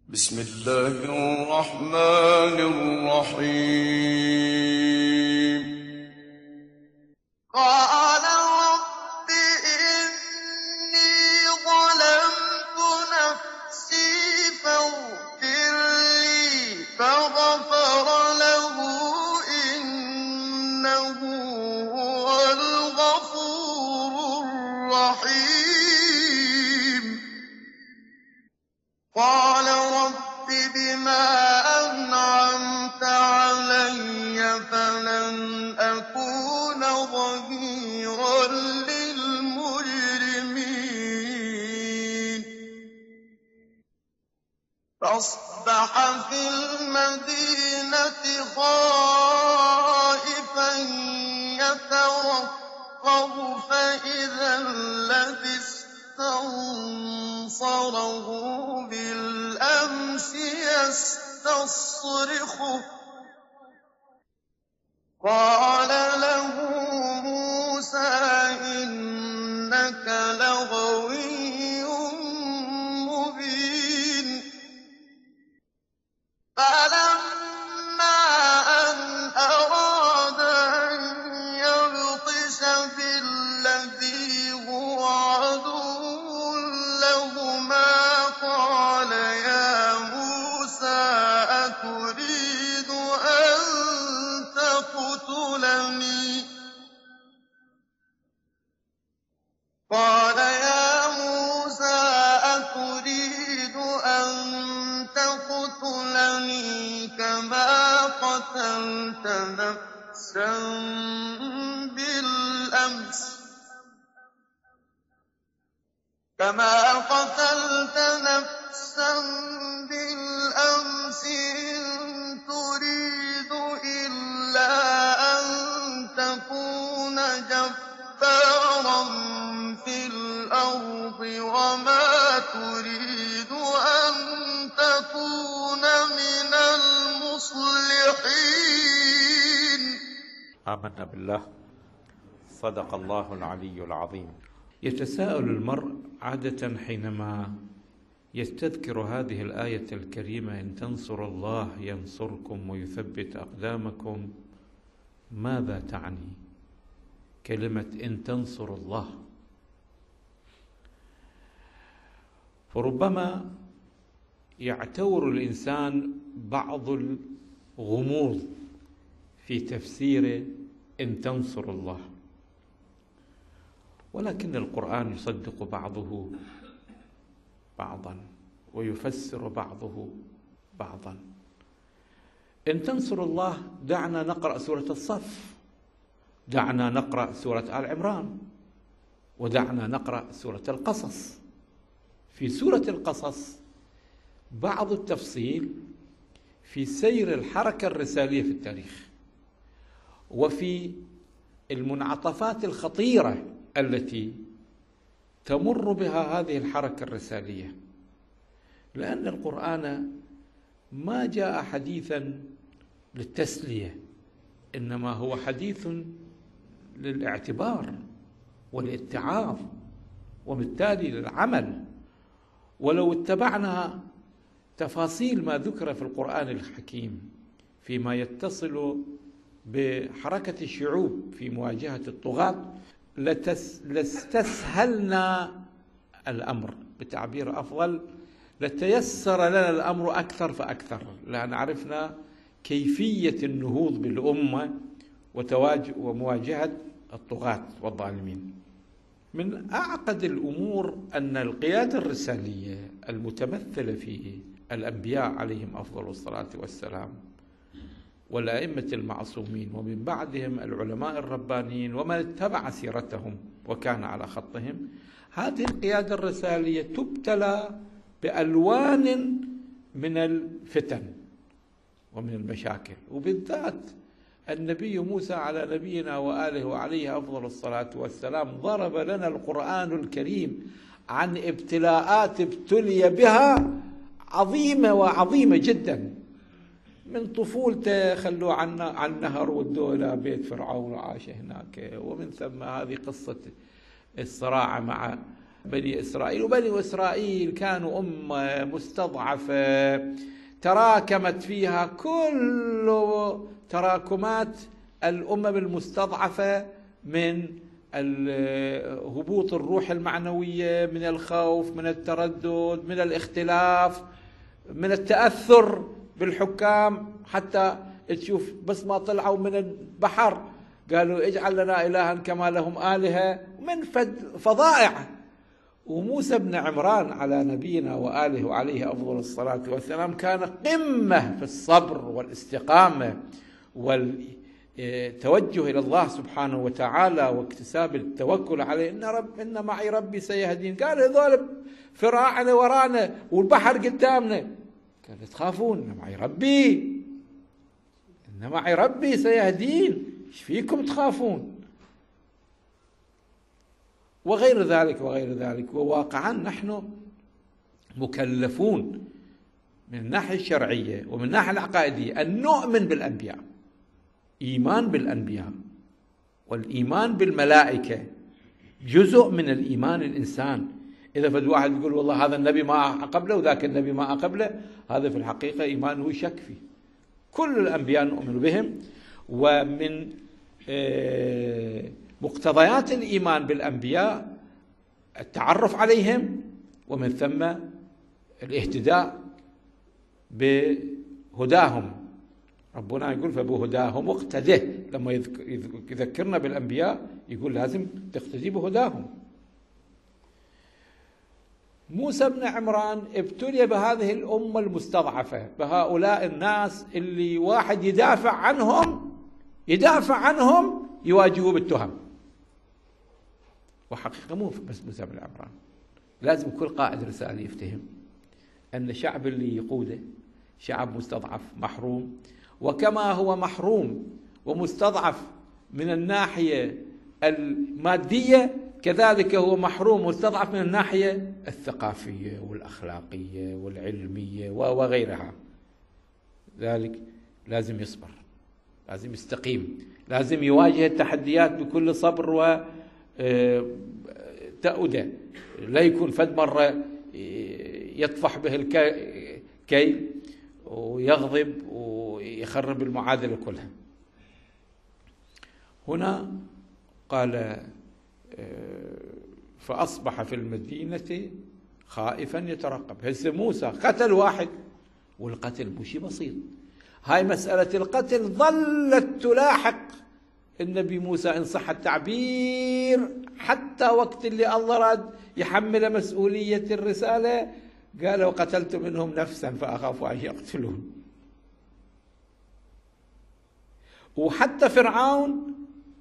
بسم الله الرحمن الرحيم. قال رب إني ظلمت نفسي فاغفر لي فغفر له إنه هو الغفور الرحيم. قال رب بما أنعمت علي فلن أكون ظهيرا للمجرمين. فأصبح في المدينة خائفا يترقب فإذا الذي استنصره بالأمس يستصرخه. قال له موسى إنك لغوي مبين. فلما أن أراد أن يبطش بالذي هو عدو لهما قال يا موسى أتريد أن تقتلني كما قتلت نفسا بالأمس إن تريد إلا أن تكون جبارا في الأرض وما تريد أن تكون من المصلحين. آمنا بالله. صدق الله العلي العظيم. يتساءل المرء عادة حينما يستذكر هذه الآية الكريمة إن تنصروا الله ينصركم ويثبت أقدامكم، ماذا تعني كلمة إن تنصروا الله؟ فربما يعتور الإنسان بعض الغموض في تفسير إن تنصروا الله، ولكن القرآن يصدق بعضه بعضا ويفسر بعضه بعضا. إن تنصروا الله دعنا نقرأ سورة الصف، دعنا نقرأ سورة آل عمران، ودعنا نقرأ سورة القصص. في سورة القصص بعض التفصيل في سير الحركة الرسالية في التاريخ، وفي المنعطفات الخطيرة التي تمر بها هذه الحركة الرسالية، لأن القرآن ما جاء حديثا للتسلية، إنما هو حديث للاعتبار والاتعاظ وبالتالي للعمل. ولو اتبعنا تفاصيل ما ذكر في القرآن الحكيم فيما يتصل بحركة الشعوب في مواجهة الطغاة لاستسهلنا الأمر، بتعبير أفضل لتيسر لنا الأمر أكثر فأكثر، لأن عرفنا كيفية النهوض بالأمة ومواجهة الطغاة والظالمين. من أعقد الأمور أن القيادة الرسالية المتمثلة في الأنبياء عليهم أفضل الصلاة والسلام والأئمة المعصومين ومن بعدهم العلماء الربانيين ومن اتبع سيرتهم وكان على خطهم، هذه القيادة الرسالية تبتلى بألوان من الفتن ومن المشاكل، وبالذات النبي موسى على نبينا وآله وعليه أفضل الصلاة والسلام ضرب لنا القرآن الكريم عن ابتلاءات ابتلي بها عظيمة وعظيمة جدا. من طفولته خلوه عن نهر ودوه إلى بيت فرعون وعاش هناك، ومن ثم هذه قصة الصراع مع بني إسرائيل، وبني إسرائيل كانوا أمة مستضعفة تراكمت فيها كل تراكمات الأمم المستضعفة من هبوط الروح المعنوية، من الخوف، من التردد، من الاختلاف، من التأثر بالحكام. حتى تشوف بس ما طلعوا من البحر قالوا اجعل لنا إلها كما لهم آلهة، من فظائع. وموسى بن عمران على نبينا وآله وعليه أفضل الصلاة والسلام كان قمة في الصبر والاستقامة والتوجه إلى الله سبحانه وتعالى واكتساب التوكل عليه. إن معي ربي سيهدين. قال هذول فراعنة ورانا والبحر قدامنا، قال تخافون؟ إن معي ربي، إن معي ربي سيهدين، ايش فيكم تخافون؟ وغير ذلك وغير ذلك. وواقعا نحن مكلفون من الناحية الشرعية ومن الناحية العقائدية أن نؤمن بالأنبياء، إيمان بالأنبياء. والإيمان بالملائكة جزء من الإيمان الإنسان. إذا فد واحد يقول والله هذا النبي ما قبله وذاك النبي ما قبله، هذا في الحقيقة إيمانه شك فيه. كل الأنبياء نؤمن بهم، ومن مقتضيات الإيمان بالأنبياء التعرف عليهم، ومن ثم الاهتداء بهداهم. ربنا يقول فبهداهم اقتده، لما يذكرنا بالأنبياء يقول لازم تقتدي بهداهم. موسى بن عمران ابتلي بهذه الأمة المستضعفة، بهؤلاء الناس اللي واحد يدافع عنهم يواجهوه بالتهم. وحقيقة مو بس موسى بن عمران، لازم كل قائد رسالة يفتهم أن الشعب اللي يقوده شعب مستضعف محروم، وكما هو محروم ومستضعف من الناحية المادية كذلك هو محروم ومستضعف من الناحية الثقافية والأخلاقية والعلمية وغيرها. ذلك لازم يصبر، لازم يستقيم، لازم يواجه التحديات بكل صبر وتأودة، لا يكون فد مرة يطفح به الكيل ويغضب ويخرب المعادلة كلها. هنا قال فأصبح في المدينة خائفا يترقب. هسه موسى قتل واحد، والقتل مو شيء بسيط. هاي مسألة القتل ظلت تلاحق النبي موسى إن صح التعبير، حتى وقت اللي الله راد يحمل مسؤولية الرسالة قال وقتلت منهم نفسا فأخاف أن يقتلون. وحتى فرعون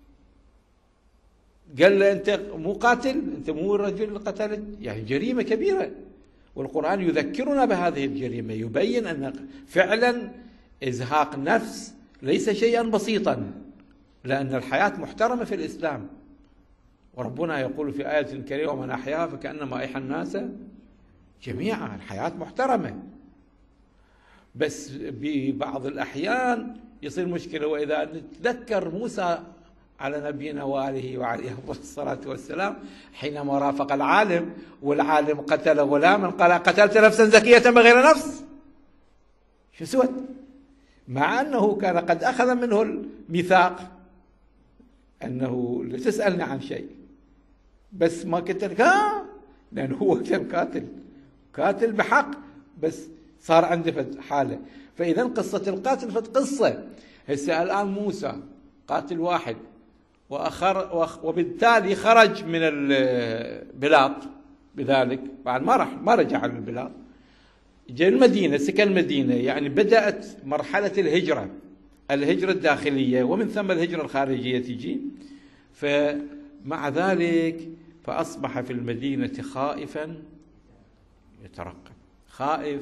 قال له أنت مو قاتل، أنت مو الرجل اللي قتلت، يعني جريمة كبيرة. والقرآن يذكرنا بهذه الجريمة، يبين أن فعلا إزهاق النفس ليس شيئا بسيطا، لأن الحياة محترمة في الإسلام. وربنا يقول في آية كريمة ومن أحياها فكأنما أحيا الناس جميعا. الحياة محترمة، بس ببعض الأحيان يصير مشكلة. وإذا نتذكر موسى على نبينا وآله وعليه الصلاة والسلام حينما رافق العالم والعالم قتل غلاما قال قتلت نفسا زكية بغير نفس، شو سوت؟ مع أنه كان قد أخذ منه الميثاق أنه لا تسألني عن شيء، بس ما قتل لأنه هو كان قاتل بحق، بس صار عنده حالة. فإذا قصة القاتل فت قصة. هسه الآن موسى قاتل واحد وبالتالي خرج من البلاد، بذلك بعد ما رجع على البلاد، جاء المدينة، سكن المدينة، يعني بدأت مرحلة الهجرة الداخلية، ومن ثم الهجرة الخارجية تجي. فمع ذلك فأصبح في المدينة خائفا يترقب. خائف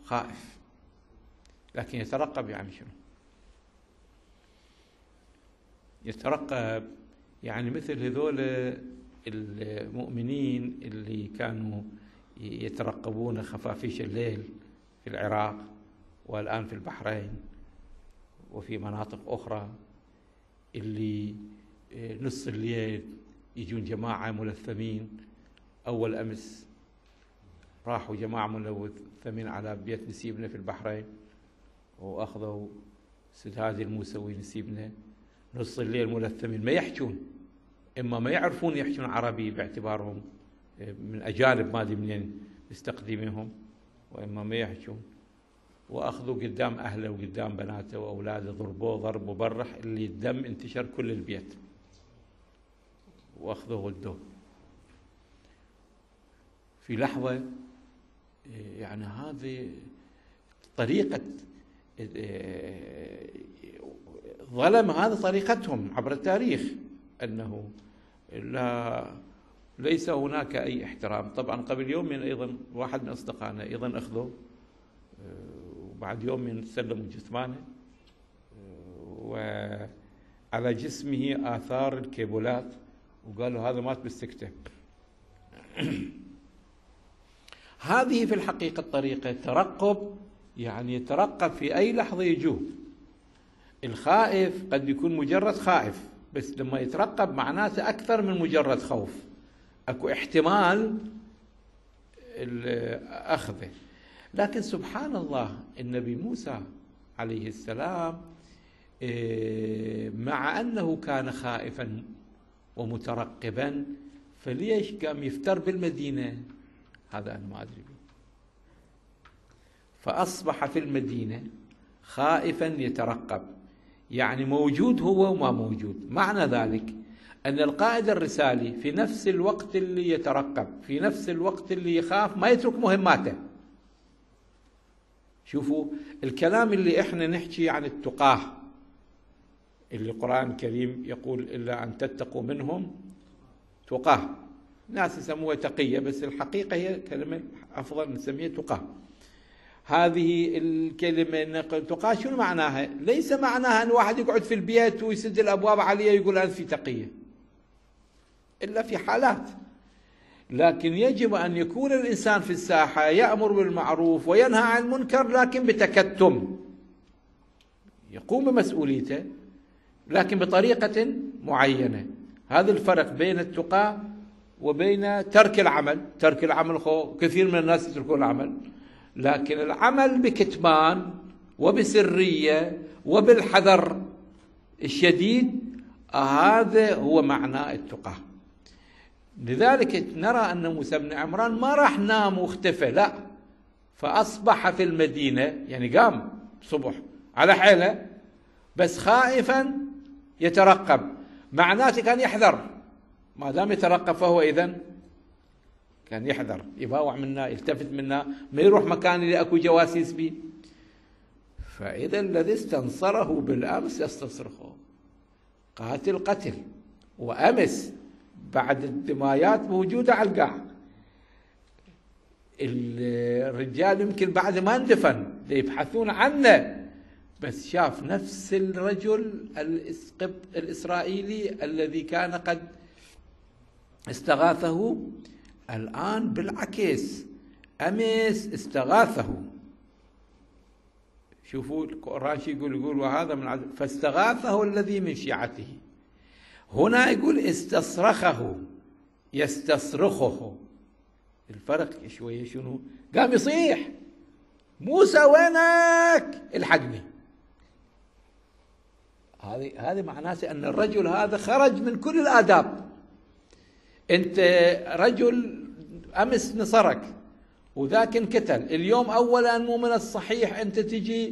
لكن يترقب يعني شنو؟ يترقب يعني مثل هذول المؤمنين اللي كانوا يترقبون خفافيش الليل في العراق، والآن في البحرين وفي مناطق أخرى، اللي نص الليل يجون جماعة ملثمين أول أمس راحوا جماعة ملوثمين على بيت نسيبنا في البحرين، وأخذوا سيد هادي الموسوي نسيبنا نص الليل ملثمين، ما يحجون، إما ما يعرفون يحجون عربي باعتبارهم من أجانب ما أدري منين مستقدميهم، وإما ما يحجون، وأخذوا قدام أهله وقدام بناته وأولاده، ضربوه ضرب مبرح اللي الدم انتشر كل البيت، وأخذوه غدوه في لحظة. يعني هذه طريقة ظلم، هذا طريقتهم عبر التاريخ، أنه ليس هناك أي احترام. طبعا قبل يومين أيضا واحد من أصدقائنا أيضا أخذوه، وبعد يومين سلموا جثمانه، وعلى جسمه آثار الكيبلات، وقالوا هذا مات بالسكتة. هذه في الحقيقة الطريقة ترقب، يعني يترقب في أي لحظة يجوه. الخائف قد يكون مجرد خائف، بس لما يترقب معناته أكثر من مجرد خوف، أكو احتمال أخذه. لكن سبحان الله النبي موسى عليه السلام مع أنه كان خائفا ومترقبا، فليش قام يفتر بالمدينة؟ هذا أنا ما أدري. فأصبح في المدينة خائفا يترقب، يعني موجود هو وما موجود. معنى ذلك أن القائد الرسالي في نفس الوقت اللي يترقب، في نفس الوقت اللي يخاف، ما يترك مهماته. شوفوا الكلام اللي احنا نحكي عن التقاه، اللي القرآن الكريم يقول إلا أن تتقوا منهم تقاه، ناس يسموها تقية، بس الحقيقة هي كلمة أفضل نسميها تقاه. هذه الكلمة تقاه شنو معناها؟ ليس معناها أن واحد يقعد في البيت ويسد الأبواب عليه يقول أنا في تقية، إلا في حالات. لكن يجب أن يكون الإنسان في الساحة يأمر بالمعروف وينهى عن المنكر، لكن بتكتم، يقوم بمسؤوليته لكن بطريقة معينة. هذا الفرق بين التقى وبين ترك العمل. ترك العمل كثير من الناس يتركون العمل، لكن العمل بكتمان وبسرية وبالحذر الشديد، هذا هو معنى التقى. لذلك نرى أن موسى بن عمران ما راح نام واختفى، لا، فأصبح في المدينة، يعني قام صبح على حيله بس خائفا يترقب، معناته كان يحذر. ما دام يترقب فهو إذن كان يحذر، يباوع منا، يلتفت منا، ما يروح مكان اللي أكو جواسيس به. فإذا الذي استنصره بالأمس يستصرخه، قاتل قتل، وأمس بعد الدمايات موجودة على القاع، الرجال يمكن بعد ما اندفن يبحثون عنه، بس شاف نفس الرجل الإسرائيلي الذي كان قد استغاثه، الآن بالعكس أمس استغاثه. شوفوا القرآن شو يقول وهذا من فاستغاثه الذي من شيعته. هنا يقول استصرخه، يستصرخه. الفرق شوية شنو؟ قام يصيح موسى وينك الحقني. هذه معناته أن الرجل هذا خرج من كل الآداب. أنت رجل أمس نصرك وذاك انقتل، اليوم أولا مو من الصحيح أنت تجي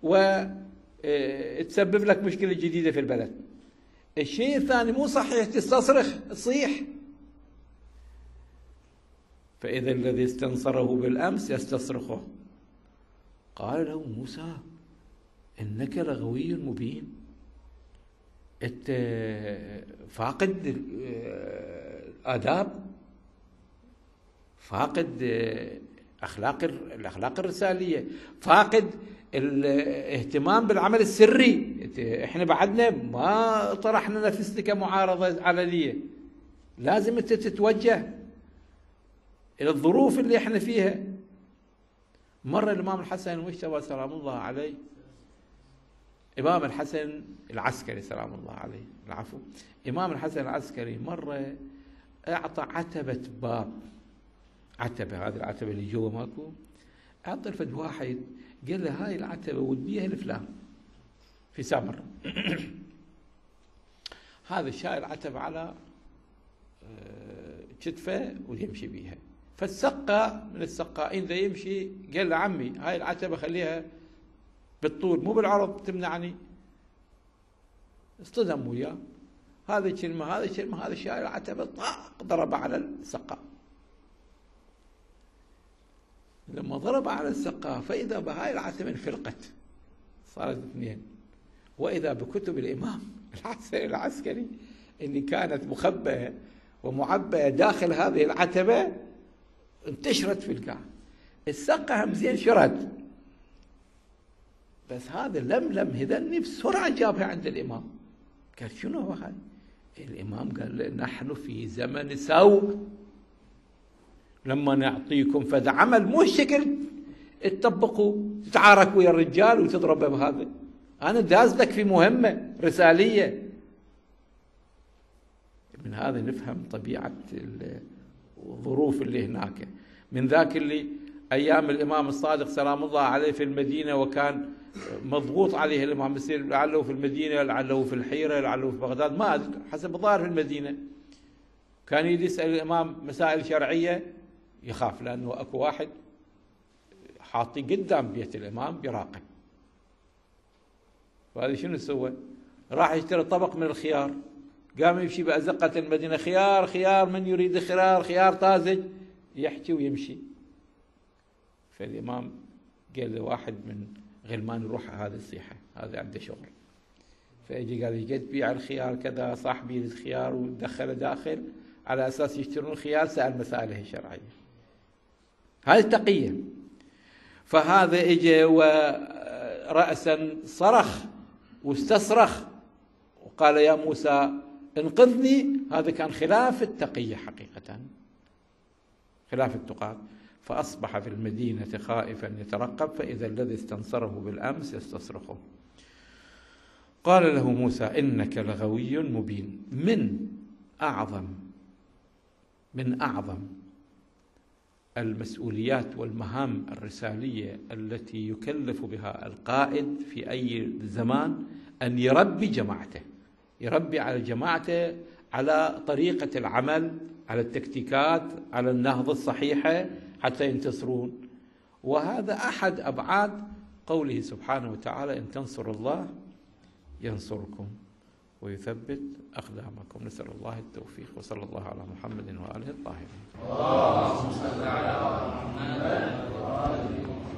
وتسبب لك مشكلة جديدة في البلد. الشيء الثاني مو صحيح تستصرخ تصيح. فإذا الذي استنصره بالأمس يستصرخه. قال له موسى إنك لغوي مبين، أنت فاقد الآداب، فاقد الأخلاق الرسالية، فاقد الاهتمام بالعمل السري. احنا بعدنا ما طرحنا نفسنا كمعارضة علنية، لازم انت تتوجه إلى الظروف اللي احنا فيها. مرة الإمام الحسن المجتبى سلام الله عليه، إمام الحسن العسكري سلام الله عليه، العفو، إمام الحسن العسكري مرة أعطى عتبة باب عتبة، هذه العتبة اللي جوا ماكو، عطل فد واحد قال له هاي العتبة وديها لفلان في سامر. هذا شايل عتبة على كتفه ويمشي بيها. فالسقا من السقائين ذا يمشي قال له عمي هاي العتبة خليها بالطول مو بالعرض تمنعني. اصطدم وياه، هذا كلمة هذا كلمة، هذا شايل العتبة طاق ضرب على السقا. لما ضرب على السقا فإذا بهاي العتبة انفلقت صارت اثنين، وإذا بكتب الإمام العسكري اللي كانت مخبأة ومعبأة داخل هذه العتبة انتشرت في القاع. السقا هم زين شرد، بس هذا لملم هذني بسرعة جابها عند الإمام. قال شنو هو هذا؟ الإمام قال نحن في زمن سوء، لما نعطيكم فد عمل مو الشكل تطبقوا تتعارك ويا الرجال وتضربه بهذا، أنا داز لك في مهمة رسالية. من هذا نفهم طبيعة الظروف اللي هناك. من ذاك اللي أيام الإمام الصادق سلام الله عليه في المدينة، وكان مضغوط عليه الإمام بصير لعله في المدينة لعله في الحيرة لعله في بغداد، ما أدري حسب الظاهر في المدينة، كان يسأل الإمام مسائل شرعية يخاف لأنه أكو واحد حاطي قدام بيت الإمام بيراقب. فهذا شنو سوى؟ راح يشتري طبق من الخيار، قام يمشي بأزقة المدينة، خيار خيار من يريد خيار، خيار طازج، يحكي ويمشي. فالإمام قال له واحد من غلمان يروح هذا الصيحة هذا عنده شغل، فاجي قال ايش قد تبيع الخيار كذا، صاحبي يريد خيار، ودخله داخل على اساس يشترون خيار، سأل مسائله الشرعية. هذه التقية. فهذا اجى ورأسا صرخ واستصرخ وقال يا موسى انقذني. هذا كان خلاف التقية حقيقة، خلاف التقاة. فأصبح في المدينة خائفا يترقب، فإذا الذي استنصره بالأمس يستصرخه. قال له موسى إنك لغوي مبين. من أعظم المسؤوليات والمهام الرسالية التي يكلف بها القائد في أي زمان أن يربي جماعته، يربي على جماعته على طريقة العمل، على التكتيكات، على النهضة الصحيحة حتى ينتصرون. وهذا أحد أبعاد قوله سبحانه وتعالى إن تنصروا الله ينصركم ويثبت أقدامكم. نسأل الله التوفيق، وصلى الله على محمد وآله الطاهرين. اللهم صل على محمد وآله